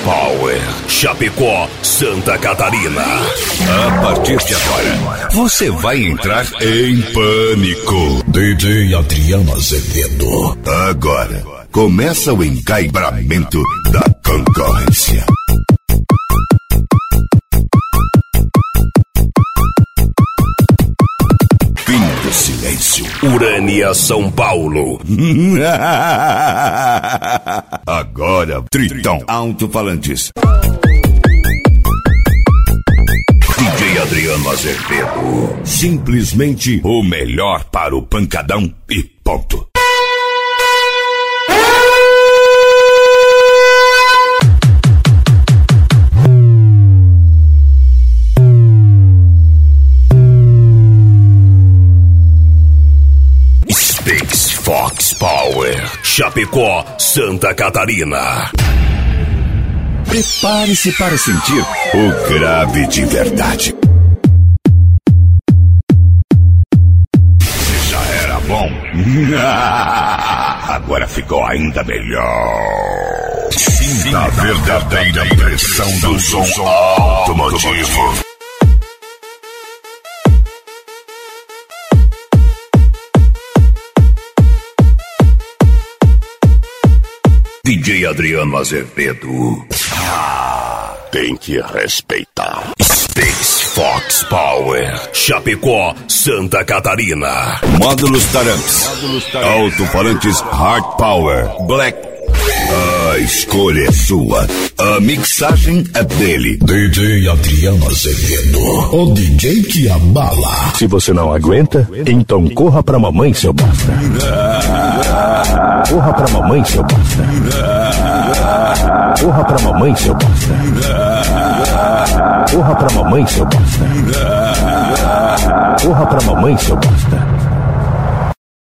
Power, Chapecó, Santa Catarina. A partir de agora, você vai entrar em pânico. DJ Adriano Azevedo. Agora, começa o encaibramento da concorrência. Fim do silêncio. Urânia, São Paulo. Agora, Tritão Alto-Falantes. DJ Adriano Azevedo. Simplesmente o melhor para o pancadão e ponto. Space Fox Power, Chapecó, Santa Catarina. Prepare-se para sentir o grave de verdade. Se já era bom, agora ficou ainda melhor. Sinta a verdadeira pressão do som automotivo. DJ Adriano Azevedo. Tem que respeitar. Space Fox Power, Chapecó, Santa Catarina. Módulos Taramps. Alto-falantes Hard Power Black. A escolha é sua. A mixagem é dele. DJ Adriano Azevedo. O DJ que abala. Se você não aguenta, então corra pra mamãe, seu bosta. Corra pra mamãe, seu bosta. Corra pra mamãe, seu bosta. Corra pra mamãe, seu bosta. Corra pra mamãe, seu bosta.